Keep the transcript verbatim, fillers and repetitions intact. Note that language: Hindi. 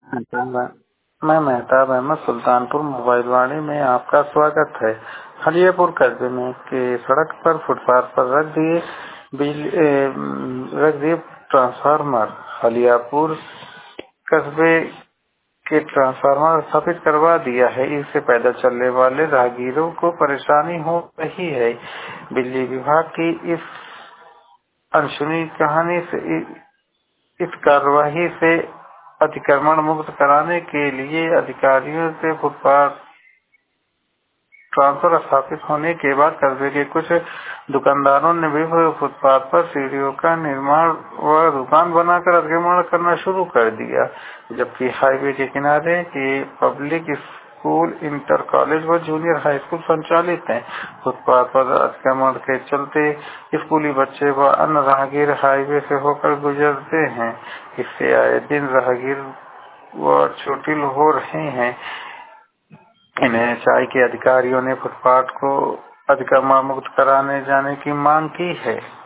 मेहताब मैं मेहताब अहमद सुल्तानपुर मोबाइल वाणी में आपका स्वागत है। हलियापुर कस्बे में के सड़क पर फुटपाथ पर रख दिए बिजली ए, रख दिए ट्रांसफार्मर। हलियापुर कस्बे के ट्रांसफार्मर स्थापित करवा दिया है। इससे पैदल चलने वाले राहगीरों को परेशानी हो रही है। बिजली विभाग की इस अनसुनी कहानी से इस कार्यवाही से अतिक्रमण मुक्त कराने के लिए अधिकारियों से फुटपाथ ट्रांसफर स्थापित होने के बाद कस्बे के कुछ दुकानदारों ने भी फुटपाथ पर सीढ़ियों का निर्माण व दुकान बनाकर अतिक्रमण करना शुरू कर दिया, जबकि हाईवे के किनारे के पब्लिक स्कूल, इंटर कॉलेज व जूनियर हाई स्कूल संचालित हैं। फुटपाथ पर अतिक्रमण के चलते स्कूली बच्चे व अन्य राहगीर हाईवे से होकर गुजरते हैं। इससे आए दिन राहगीर व चोटिल हो रहे हैं। इन्हें चाय के अधिकारियों ने फुटपाथ को अतिक्रमण मुक्त कराने जाने की मांग की है।